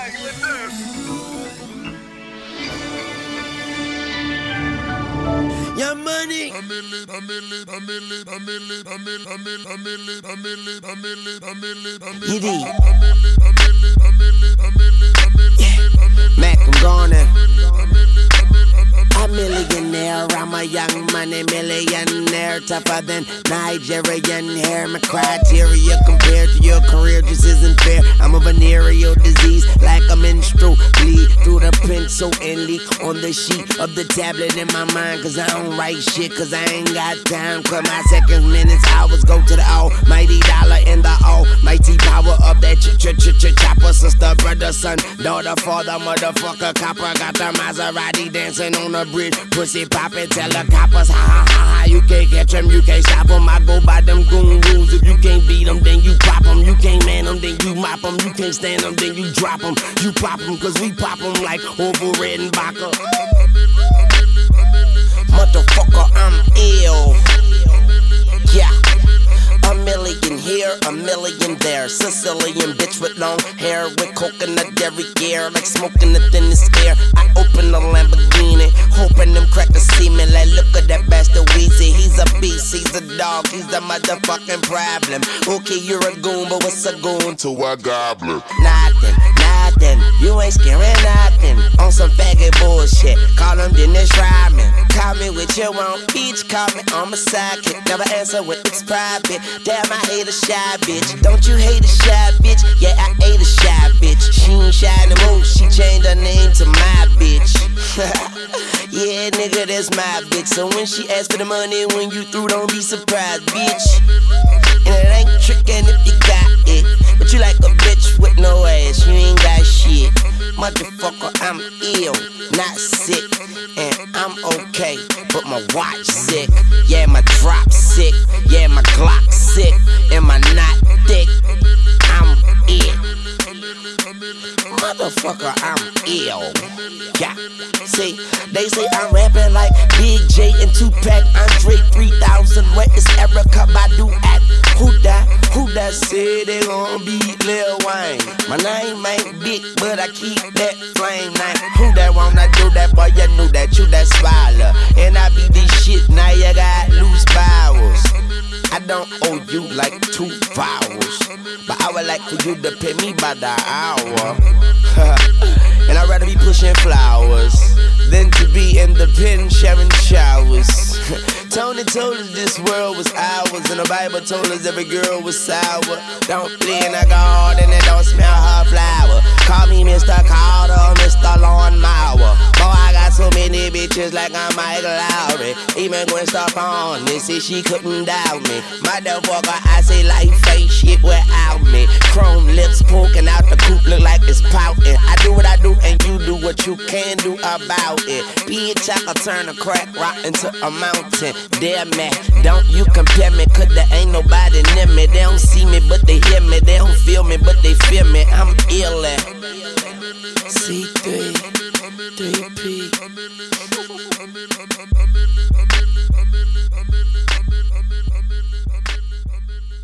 Your money. Mac, I'm gone. A millionaire, I'm a young money millionaire, tougher than Nigerian hair. My criteria compared to your career just isn't fair. I'm a venereal disease, like a menstrual bleed through the pencil and leak on the sheet of the tablet in my mind. Cause I don't write shit, cause I ain't got time. Cause my seconds, minutes, hours go to the almighty dollar and the almighty power of that chopper. Sister, brother, son, daughter, father, motherfucker, copper. Got the Maserati dancing on the bridge, pussy poppin', tell the coppers, ha ha ha ha. You can't catch them, you can't stop them. I go by them goon rules. If you can't beat them, then you pop them. You can't man them, then you mop them. You can't stand them, then you drop them. You pop them, cause we pop them like Orville Redenbacher. Motherfucker, I'm ill. Yeah. A million here, a million there. Sicilian bitch with long hair, with coconut derriere, like smoking the thinnest air. I open the Lamborghini, hoping them crackers see me. Like, look at that bastard Weezy. He's a beast, he's a dog, he's the motherfucking problem. Okay, you're a goon, but what's a goon to a goblin? Nothing, you ain't scaring nothing. On some faggot bullshit, call him Dennis Rodman. Call me with your own bitch, call me on my sidekick. Never answer when it's private. Damn, I hate a shy bitch. Don't you hate a shy bitch? Yeah, I hate a shy bitch. She ain't shy no more, she changed her name to my bitch. Yeah, nigga, that's my bitch. So when she asks for the money, when you through, don't be surprised, bitch. And it ain't trickin' if you got it, but you like a bitch with no ass, you ain't got shit. Motherfucker, I'm ill, not sick, and I'm okay, but my watch sick. Yeah, my drop sick, yeah, my Glock sick, and my knot thick. I'm ill. Motherfucker, I'm ill. Yeah, see, they say I'm rapping like Big J and Tupac, Andre 3000. Where is Erykah Badu at? Who that said they gon' beat Lil Wayne? My name ain't big, but I keep that flame name. Who that wanna do that, boy? You knew that, you that swallow. And I be this shit, now you got loose bowels. I don't owe you like 2 vowels, but I would like for you to pay me by the hour. And I'd rather be pushing flowers than to be in the pen sharing showers. Tony told us this world was ours, and the Bible told us every girl was sour. Don't play in the garden and don't smell her flower. Call me Mr. Carter, Mr. Lawnmower. Boy, I got so many bitches like I'm Michael Lowry. Even Gwen Stefani said she couldn't doubt me. Motherfucker, I say life ain't shit without me. Chrome lips poking out the coop, look like it's pouting. I do what I do and you do what you can do about it. Bitch, I can turn a crack rock into a mountain. Damn man, don't you compare me, cause there ain't nobody near me. They don't see me, but they hear me. They don't feel me, but they feel me. I'm ill at C3, 3P.